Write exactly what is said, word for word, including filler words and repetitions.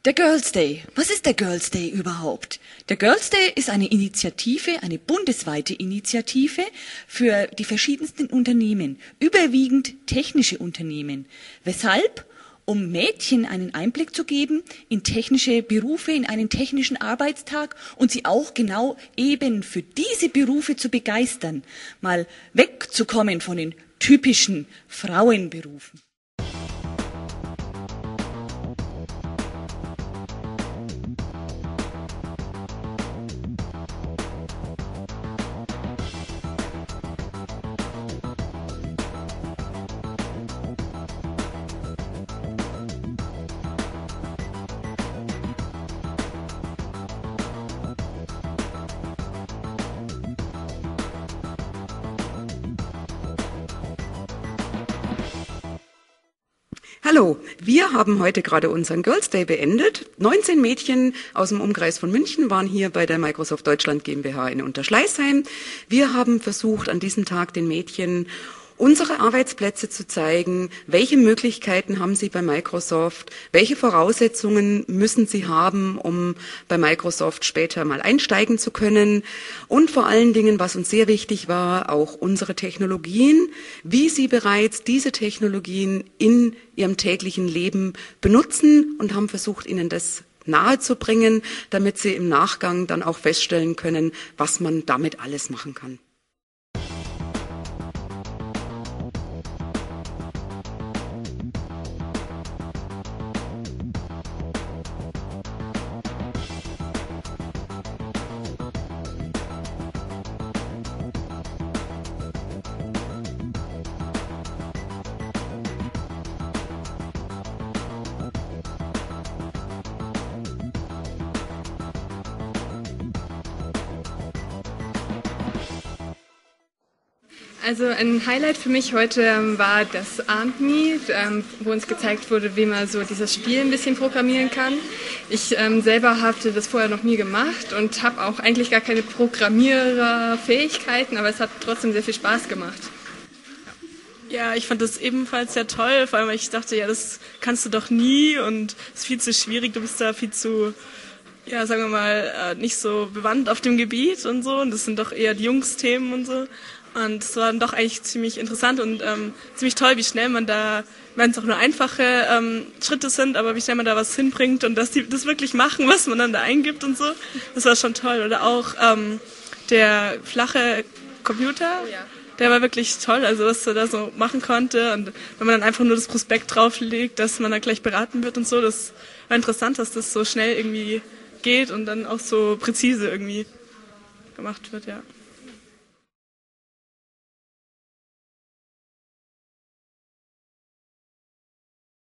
Der Girls Day. Was ist der Girls Day überhaupt? Der Girls Day ist eine Initiative, eine bundesweite Initiative für die verschiedensten Unternehmen, überwiegend technische Unternehmen. Weshalb? Um Mädchen einen Einblick zu geben in technische Berufe, in einen technischen Arbeitstag und sie auch genau eben für diese Berufe zu begeistern, mal wegzukommen von den typischen Frauenberufen. Hallo, wir haben heute gerade unseren Girls Day beendet. neunzehn Mädchen aus dem Umkreis von München waren hier bei der Microsoft Deutschland GmbH in Unterschleißheim. Wir haben versucht, an diesem Tag den Mädchen unsere Arbeitsplätze zu zeigen, welche Möglichkeiten haben sie bei Microsoft, welche Voraussetzungen müssen sie haben, um bei Microsoft später mal einsteigen zu können und vor allen Dingen, was uns sehr wichtig war, auch unsere Technologien, wie sie bereits diese Technologien in ihrem täglichen Leben benutzen und haben versucht, ihnen das nahezubringen, damit sie im Nachgang dann auch feststellen können, was man damit alles machen kann. Also ein Highlight für mich heute ähm, war das Armed Me, ähm, wo uns gezeigt wurde, wie man so dieses Spiel ein bisschen programmieren kann. Ich ähm, selber hatte das vorher noch nie gemacht und habe auch eigentlich gar keine Programmiererfähigkeiten, aber es hat trotzdem sehr viel Spaß gemacht. Ja, ich fand das ebenfalls sehr toll, vor allem weil ich dachte, ja, das kannst du doch nie und es ist viel zu schwierig, du bist da viel zu, ja, sagen wir mal, nicht so bewandt auf dem Gebiet und so und das sind doch eher die Jungsthemen und so. Und es war dann doch eigentlich ziemlich interessant und ähm, ziemlich toll, wie schnell man da, wenn es auch nur einfache ähm, Schritte sind, aber wie schnell man da was hinbringt und dass die das wirklich machen, was man dann da eingibt und so. Das war schon toll. Oder auch ähm, der flache Computer, der war wirklich toll, also was er da so machen konnte. Und wenn man dann einfach nur das Prospekt drauflegt, dass man dann gleich beraten wird und so, das war interessant, dass das so schnell irgendwie geht und dann auch so präzise irgendwie gemacht wird, ja.